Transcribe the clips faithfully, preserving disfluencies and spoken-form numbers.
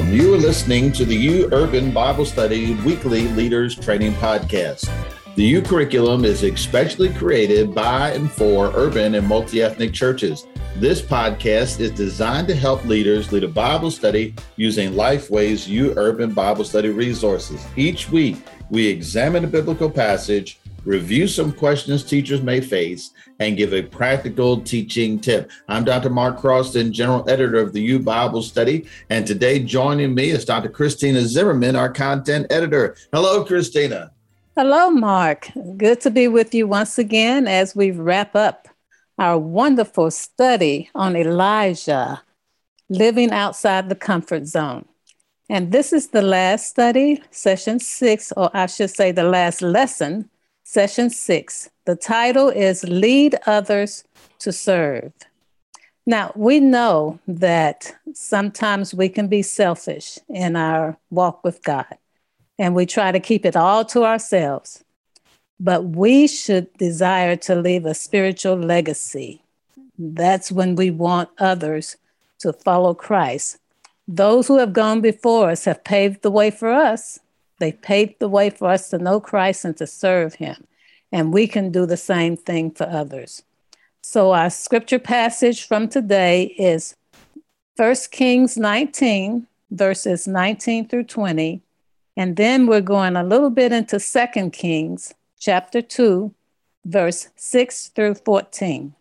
Curriculum. You are listening to the U Urban Bible Study Weekly Leaders Training Podcast. The U Curriculum is especially created by and for urban and multi-ethnic churches. This podcast is designed to help leaders lead a Bible study using Lifeway's U Urban Bible Study resources. Each week, we examine a biblical passage, review some questions teachers may face, and give a practical teaching tip. I'm Doctor Mark Croston, General Editor of the U Bible Study, and today joining me is Doctor Christina Zimmerman, our Content Editor. Hello, Christina. Hello, Mark. Good to be with you once again as we wrap up our wonderful study on Elijah, living outside the comfort zone. And this is the last study, session six, or I should say the last lesson, session six. The title is Lead Others to Serve. Now, we know that sometimes we can be selfish in our walk with God, and we try to keep it all to ourselves. But we should desire to leave a spiritual legacy. That's when we want others to follow Christ. Those who have gone before us have paved the way for us. They paved the way for us to know Christ and to serve him. And we can do the same thing for others. So our scripture passage from today is First Kings nineteen, verses nineteen through twenty. And then we're going a little bit into Second Kings, chapter two, verse six through fourteen.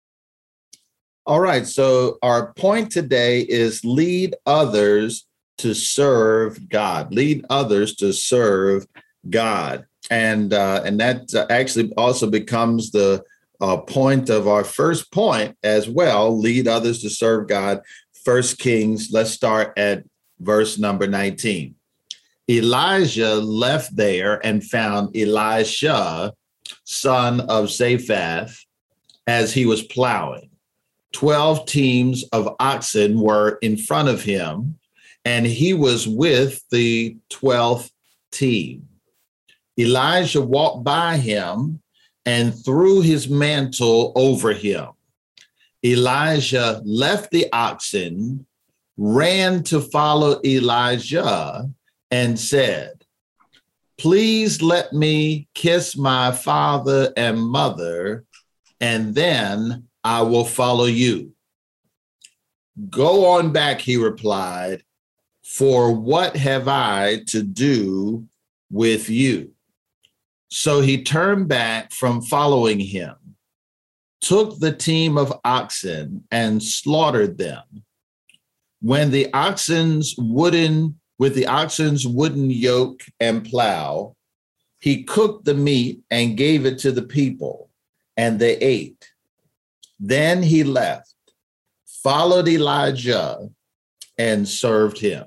All right, so our point today is lead others to serve God. Lead others to serve God. And uh, and that uh, actually also becomes the uh, point of our first point as well, lead others to serve God. First Kings, let's start at verse number nineteen. Elijah left there and found Elisha, son of Shaphat, as he was plowing. Twelve teams of oxen were in front of him, and he was with the twelfth team. Elijah walked by him and threw his mantle over him. Elijah left the oxen, ran to follow Elijah, and said, "Please let me kiss my father and mother, and then I will follow you." "Go on back," he replied, "for what have I to do with you?" So he turned back from following him, took the team of oxen and slaughtered them. When the oxen's wooden, with the oxen's wooden yoke and plow, he cooked the meat and gave it to the people, and they ate. Then he left, followed Elijah, and served him.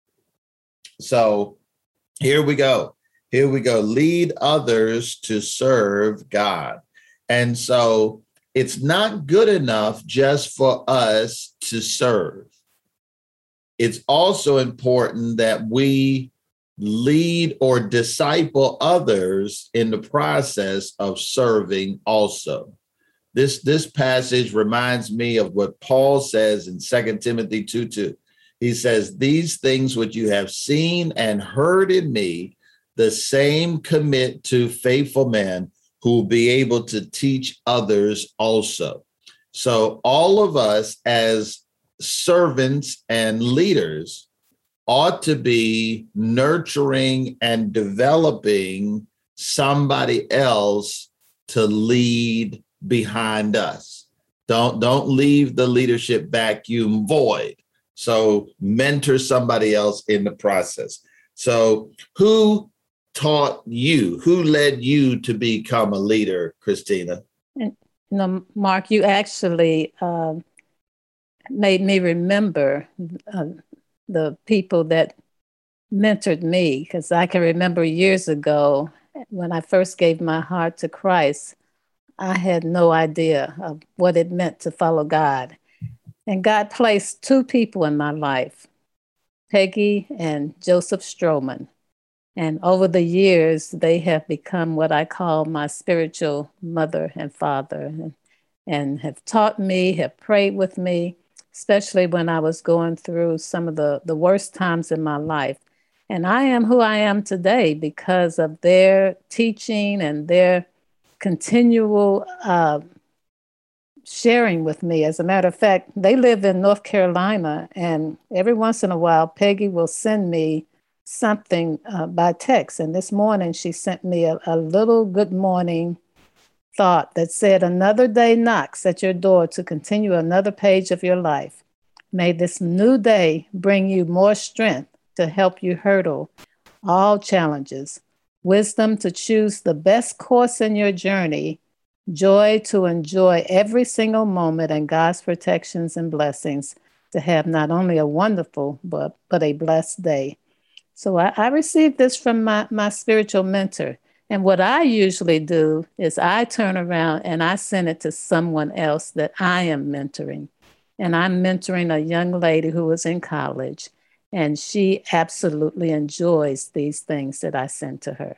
So here we go. Here we go. Lead others to serve God. And so it's not good enough just for us to serve. It's also important that we lead or disciple others in the process of serving also. This, this passage reminds me of what Paul says in Second Timothy two two. He says, "These things which you have seen and heard in me, the same commit to faithful men who will be able to teach others also." So all of us as servants and leaders ought to be nurturing and developing somebody else to lead behind us. Don't, don't leave the leadership vacuum void. So mentor somebody else in the process. So who taught you? Who led you to become a leader, Christina? And, you know, Mark, you actually uh, made me remember uh, the people that mentored me, because I can remember years ago when I first gave my heart to Christ, I had no idea of what it meant to follow God. And God placed two people in my life, Peggy and Joseph Stroman. And over the years, they have become what I call my spiritual mother and father, and, and have taught me, have prayed with me. especially when I was going through some of the, the worst times in my life. And I am who I am today because of their teaching and their continual uh, sharing with me. As a matter of fact, they live in North Carolina, and every once in a while, Peggy will send me something uh, by text. And this morning, she sent me a, a little good morning thought that said, "Another day knocks at your door to continue another page of your life. May this new day bring you more strength to help you hurdle all challenges, wisdom to choose the best course in your journey, joy to enjoy every single moment, and God's protections and blessings to have not only a wonderful, but, but a blessed day." So I, I received this from my, my spiritual mentor. And what I usually do is I turn around and I send it to someone else that I am mentoring. And I'm mentoring a young lady who was in college, and she absolutely enjoys these things that I send to her.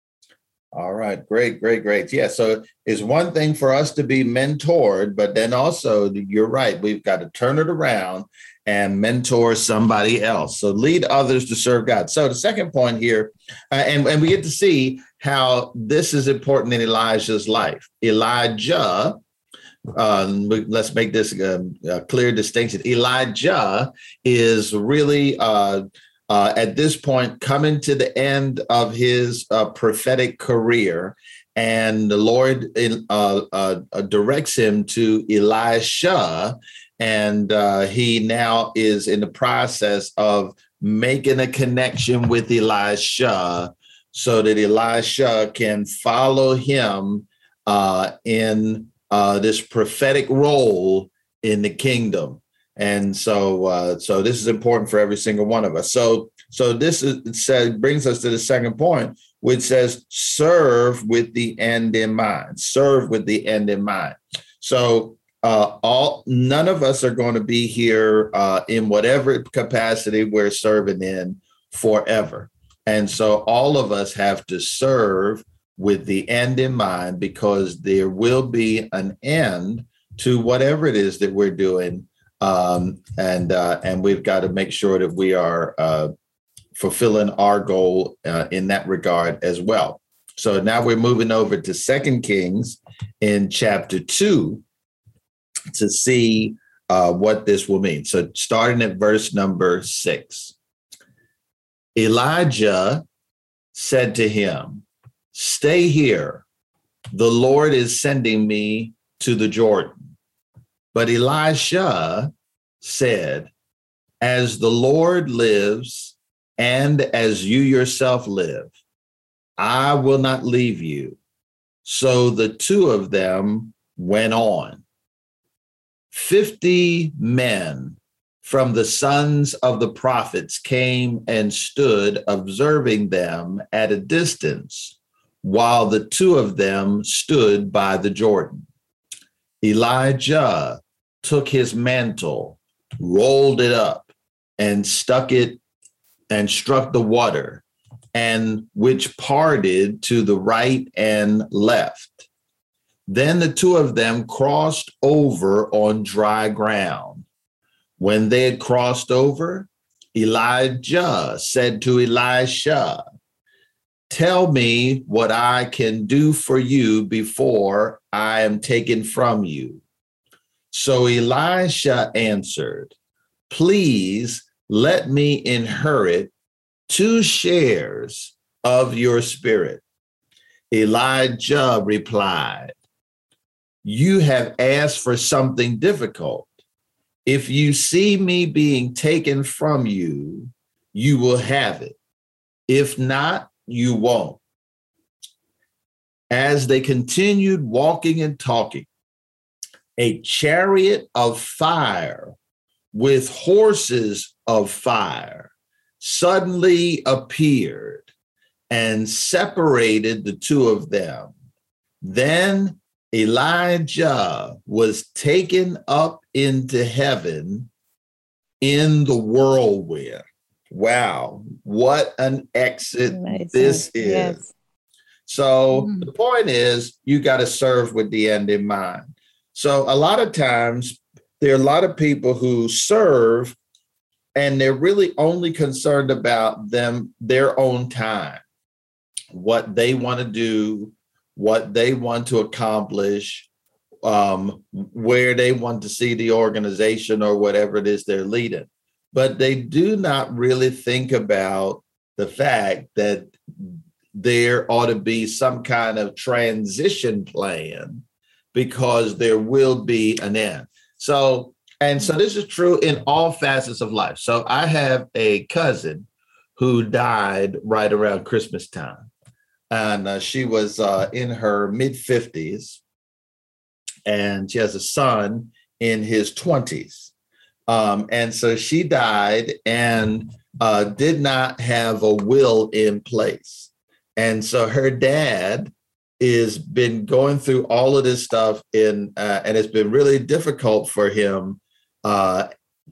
All right. Great, great, great. Yeah. So it's one thing for us to be mentored, but then also you're right. We've got to turn it around and mentor somebody else. So lead others to serve God. So the second point here, uh, and, and we get to see how this is important in Elijah's life. Elijah, um, let's make this a, a clear distinction. Elijah is really uh, Uh, at this point, coming to the end of his uh, prophetic career, and the Lord uh, uh, directs him to Elisha, and uh, he now is in the process of making a connection with Elisha so that Elisha can follow him uh, in uh, this prophetic role in the kingdom. And so, uh, so this is important for every single one of us. So, so this is, it says, brings us to the second point, which says, serve with the end in mind. Serve with the end in mind. So, uh, all none of us are going to be here uh, in whatever capacity we're serving in forever, and so all of us have to serve with the end in mind, because there will be an end to whatever it is that we're doing. Um, and uh, and we've got to make sure that we are uh, fulfilling our goal uh, in that regard as well. So now we're moving over to Second Kings in chapter two to see uh, what this will mean. So starting at verse number six, Elijah said to him, "Stay here. The Lord is sending me to the Jordan." But Elisha said, "As the Lord lives and as you yourself live, I will not leave you." So the two of them went on. Fifty men from the sons of the prophets came and stood observing them at a distance, while the two of them stood by the Jordan. Elijah took his mantle, rolled it up, and stuck it and struck the water, and which parted to the right and left. Then the two of them crossed over on dry ground. When they had crossed over, Elijah said to Elisha, "Tell me what I can do for you before I am taken from you." So Elisha answered, "Please let me inherit two shares of your spirit." Elijah replied, "You have asked for something difficult. If you see me being taken from you, you will have it. If not, you won't." As they continued walking and talking, a chariot of fire with horses of fire suddenly appeared and separated the two of them. Then Elijah was taken up into heaven in the whirlwind. Wow, what an exit Amazing. This is. Yes. So mm. the point is, you got to serve with the end in mind. So a lot of times there are a lot of people who serve and they're really only concerned about them, their own time, what they want to do, what they want to accomplish, um, where they want to see the organization or whatever it is they're leading. But they do not really think about the fact that there ought to be some kind of transition plan because there will be an end. So, and so this is true in all facets of life. So I have a cousin who died right around Christmas time. And uh, she was uh, in her mid fifties, and she has a son in his twenties. Um, and so she died and uh, did not have a will in place. And so her dad is been going through all of this stuff in, uh, and it's been really difficult for him uh,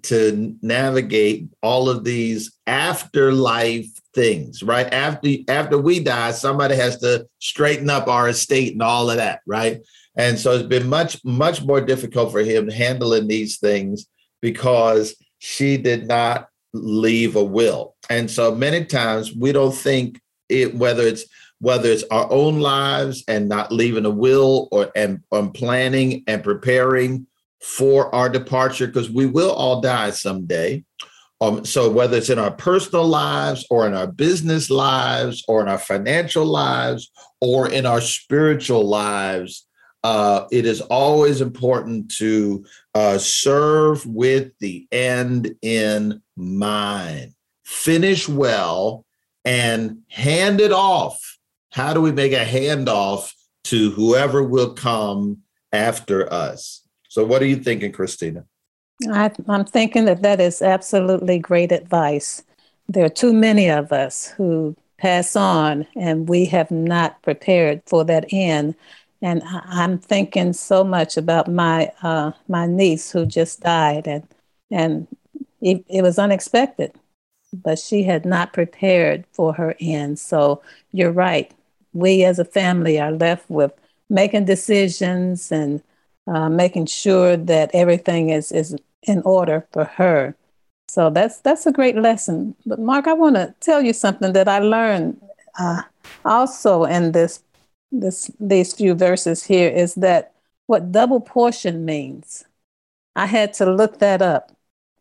to navigate all of these afterlife things, right? After, after we die, somebody has to straighten up our estate and all of that, right? And so it's been much, much more difficult for him handling these things because she did not leave a will. And so many times we don't think it, whether it's whether it's our own lives and not leaving a will or and, and planning and preparing for our departure, because we will all die someday. Um, so whether it's in our personal lives or in our business lives or in our financial lives or in our spiritual lives, uh, it is always important to uh, serve with the end in mind. Finish well and hand it off. How do we make a handoff to whoever will come after us? So what are you thinking, Christina? I, I'm thinking that that is absolutely great advice. There are too many of us who pass on and we have not prepared for that end. And I, I'm thinking so much about my uh, my niece who just died, and and it, it was unexpected, but she had not prepared for her end. So you're right. We as a family are left with making decisions and uh, making sure that everything is, is in order for her. So that's that's a great lesson. But Mark, I want to tell you something that I learned uh, also in this this these few verses here is that what double portion means. I had to look that up,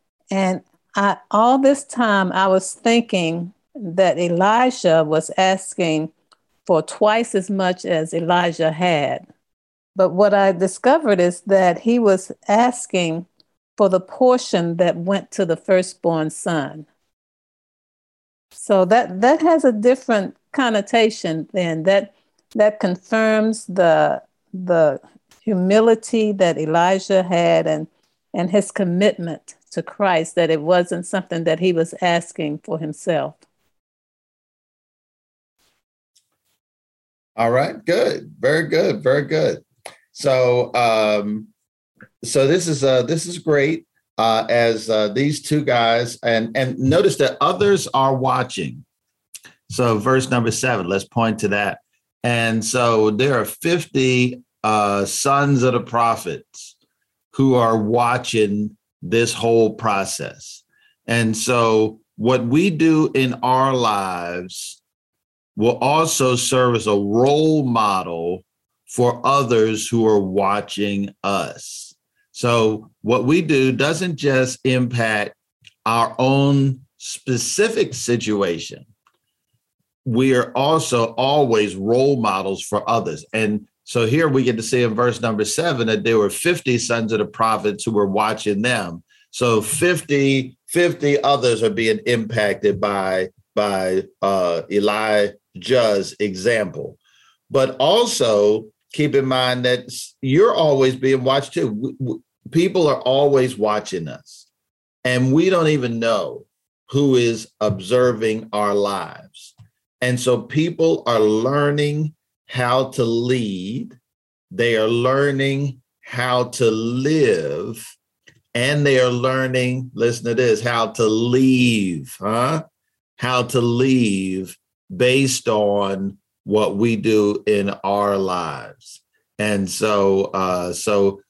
and I, all this time I was thinking that Elijah was asking for twice as much as Elijah had. But what I discovered is that he was asking for the portion that went to the firstborn son. So that, that has a different connotation then. That, that confirms the, the humility that Elijah had and, and his commitment to Christ, that it wasn't something that he was asking for himself. All right, good, very good, very good. So, um, so this is uh, this is great. Uh, as uh, these two guys, and and notice that others are watching. So, verse number seven. Let's point to that. And so there are fifty uh, sons of the prophets who are watching this whole process. And so, what we do in our lives will also serve as a role model for others who are watching us. So what we do doesn't just impact our own specific situation. We are also always role models for others. And so here we get to see in verse number seven that there were fifty sons of the prophets who were watching them. So fifty, fifty others are being impacted by, by uh, Elijah's example. But also keep in mind that you're always being watched too. We, we, people are always watching us, and we don't even know who is observing our lives. And so people are learning how to lead. They are learning how to live, and they are learning, listen to this, how to leave, huh? How to leave based on what we do in our lives. And so, uh, so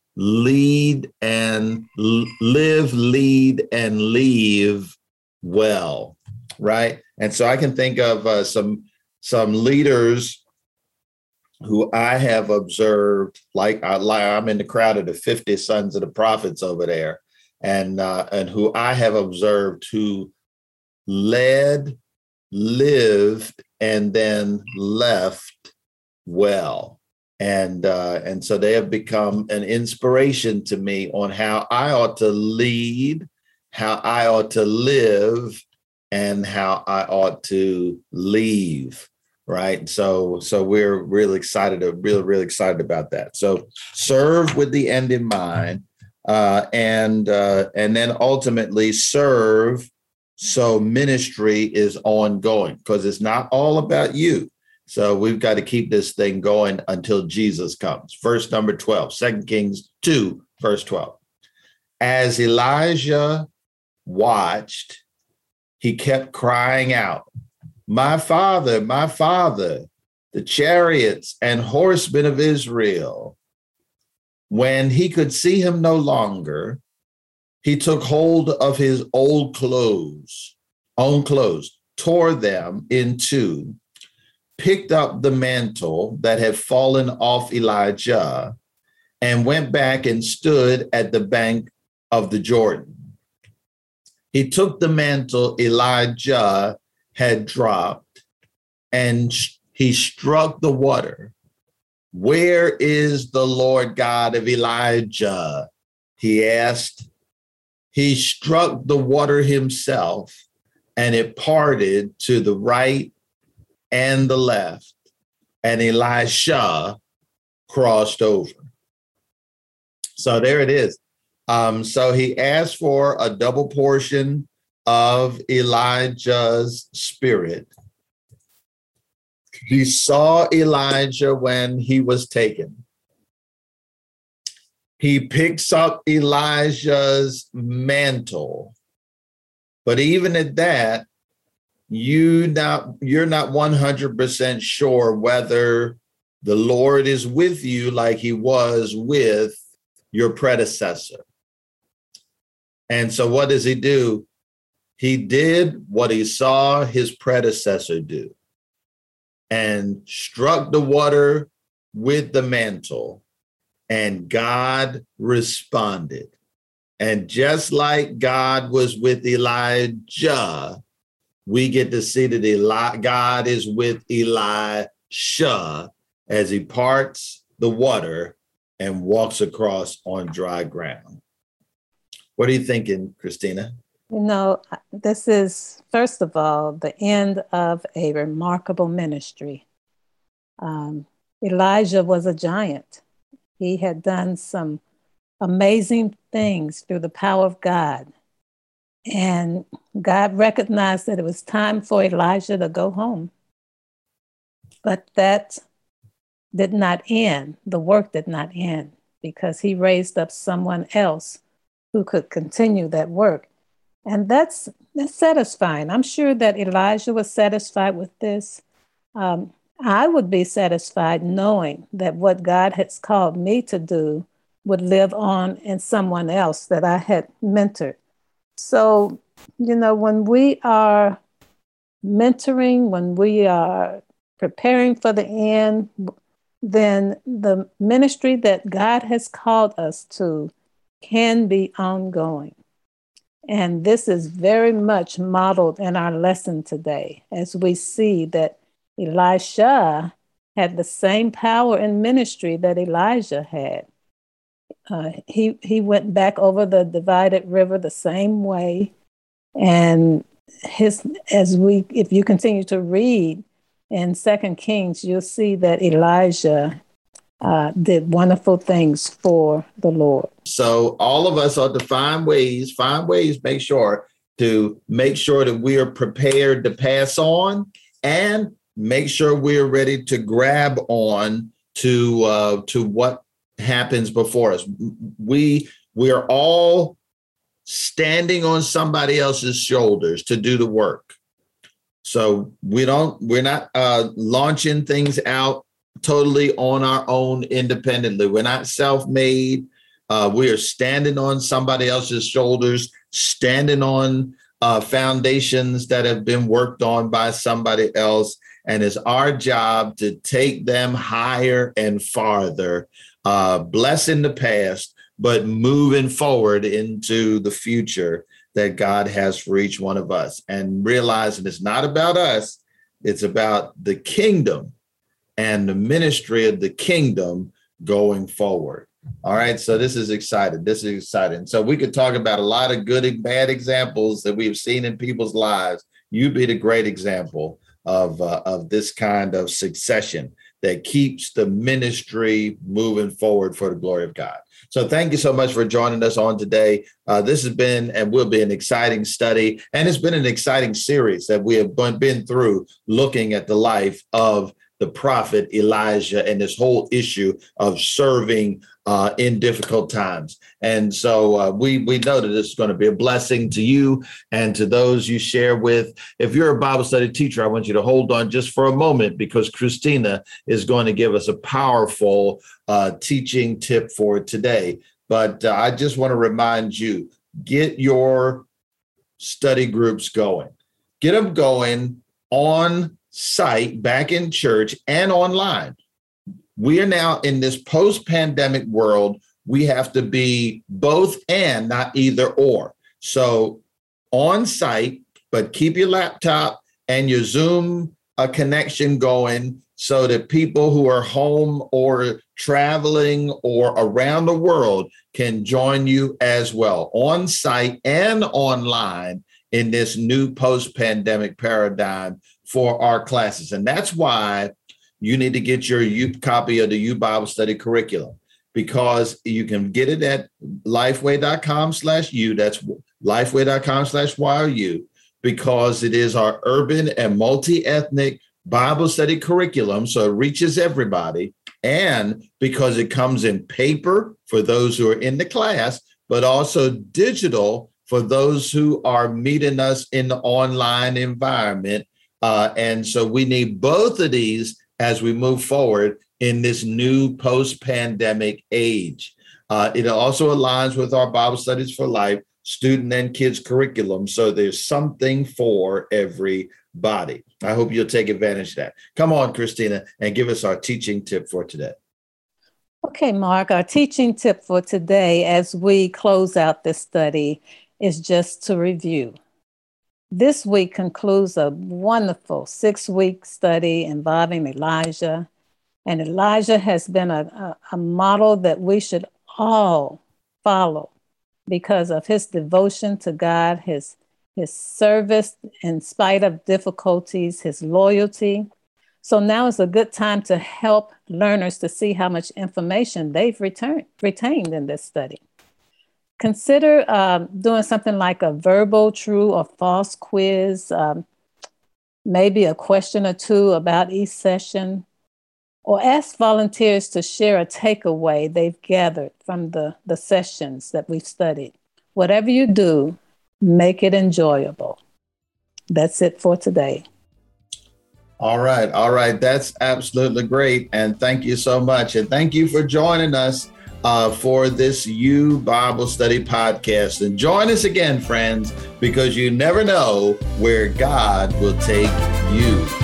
lead and l- live, lead and leave well, right? And so I can think of uh, some some leaders who I have observed, like, I, like I'm in the crowd of the fifty sons of the prophets over there, and uh, and who I have observed who led, lived, and then left well. And uh, and so they have become an inspiration to me on how I ought to lead, how I ought to live, and how I ought to leave. Right. So so we're really excited, really, really excited about that. So serve with the end in mind, uh, and uh, and then ultimately serve. So ministry is ongoing, because it's not all about you. So we've got to keep this thing going until Jesus comes. Verse number twelve, Second Kings two, verse twelve. As Elijah watched, he kept crying out, "My father, my father, the chariots and horsemen of Israel." When he could see him no longer, he took hold of his old clothes, own clothes, tore them in two, picked up the mantle that had fallen off Elijah, and went back and stood at the bank of the Jordan. He took the mantle Elijah had dropped, and he struck the water. "Where is the Lord God of Elijah?" he asked. He struck the water himself, and it parted to the right and the left, and Elisha crossed over. So there it is. Um, so he asked for a double portion of Elijah's spirit. He saw Elijah when he was taken. He picks up Elijah's mantle. But even at that, you not, you're not one hundred percent sure whether the Lord is with you like he was with your predecessor. And so what does he do? He did what he saw his predecessor do, and struck the water with the mantle, and God responded. And just like God was with Elijah, we get to see that Eli- God is with Elisha as he parts the water and walks across on dry ground. What are you thinking, Christina? You know, this is, first of all, the end of a remarkable ministry. Um, Elijah was a giant. He had done some amazing things through the power of God. And God recognized that it was time for Elijah to go home. But that did not end. The work did not end, because he raised up someone else who could continue that work. And that's, that's satisfying. I'm sure that Elijah was satisfied with this. Um, I would be satisfied knowing that what God has called me to do would live on in someone else that I had mentored. So, you know, when we are mentoring, when we are preparing for the end, then the ministry that God has called us to can be ongoing. And this is very much modeled in our lesson today, as we see that Elisha had the same power in ministry that Elijah had. Uh, he, he went back over the divided river the same way. And his, as we, if you continue to read in Second Kings, you'll see that Elijah uh, did wonderful things for the Lord. So all of us ought to find ways, find ways, make sure to make sure that we are prepared to pass on, and make sure we're ready to grab on to uh, to what happens before us. We we are all standing on somebody else's shoulders to do the work. So we don't we're not uh, launching things out totally on our own independently. We're not self-made. Uh, we are standing on somebody else's shoulders, standing on uh, foundations that have been worked on by somebody else. And it's our job to take them higher and farther, uh, blessing the past, but moving forward into the future that God has for each one of us, and realizing it's not about us, it's about the kingdom and the ministry of the kingdom going forward. All right, so this is exciting. This is exciting. So we could talk about a lot of good and bad examples that we've seen in people's lives. You be the great example of, uh, of this kind of succession that keeps the ministry moving forward for the glory of God. So thank you so much for joining us on today. Uh, this has been and will be an exciting study, and it's been an exciting series that we have been through, looking at the life of the prophet Elijah and this whole issue of serving uh, in difficult times. And so uh, we we know that this is going to be a blessing to you and to those you share with. If you're a Bible study teacher, I want you to hold on just for a moment, because Christina is going to give us a powerful uh, teaching tip for today. But uh, I just want to remind you, get your study groups going. Get them going on site, back in church, and online. We are now in this post-pandemic world. We have to be both and, not either or. So on site, but keep your laptop and your Zoom uh, connection going so that people who are home or traveling or around the world can join you as well, on site and online, in this new post-pandemic paradigm for our classes. And that's why you need to get your U copy of the U Bible Study curriculum, because you can get it at lifeway.com slash U. That's lifeway.com slash YU, because it is our urban and multi-ethnic Bible study curriculum. So it reaches everybody. And because it comes in paper for those who are in the class, but also digital for those who are meeting us in the online environment. Uh, and so we need both of these as we move forward in this new post-pandemic age. Uh, it also aligns with our Bible Studies for Life student and kids curriculum. So there's something for everybody. I hope you'll take advantage of that. Come on, Christina, and give us our teaching tip for today. Okay, Mark, our teaching tip for today as we close out this study is just to review. This week concludes a wonderful six-week study involving Elijah. And Elijah has been a, a, a model that we should all follow because of his devotion to God, his, his service in spite of difficulties, his loyalty. So now is a good time to help learners to see how much information they've returned, retained in this study. Consider um, doing something like a verbal true or false quiz, um, maybe a question or two about each session, or ask volunteers to share a takeaway they've gathered from the, the sessions that we've studied. Whatever you do, make it enjoyable. That's it for today. All right. All right. That's absolutely great. And thank you so much. And thank you for joining us uh, for this U Bible Study podcast. And join us again, friends, because you never know where God will take you.